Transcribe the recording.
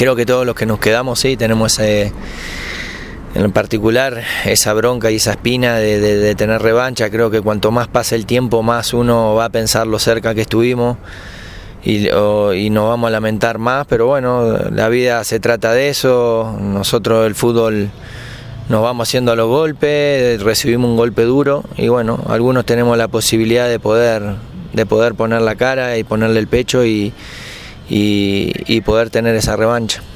creo que todos los que nos quedamos sí tenemos en particular esa bronca y esa espina de tener revancha. Creo que cuanto más pasa el tiempo, más uno va a pensar lo cerca que estuvimos y nos vamos a lamentar más, pero bueno, la vida se trata de eso. Nosotros el fútbol nos vamos haciendo a los golpes, recibimos un golpe duro y bueno, algunos tenemos la posibilidad de poder poner la cara y ponerle el pecho y poder tener esa revancha.